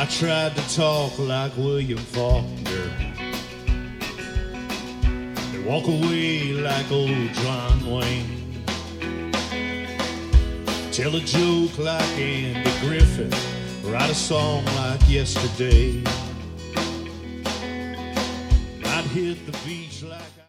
I tried to talk like William Faulkner and walk away like old John Wayne. Tell a joke like Andy Griffith, write a song like Yesterday. I'd hit the beach like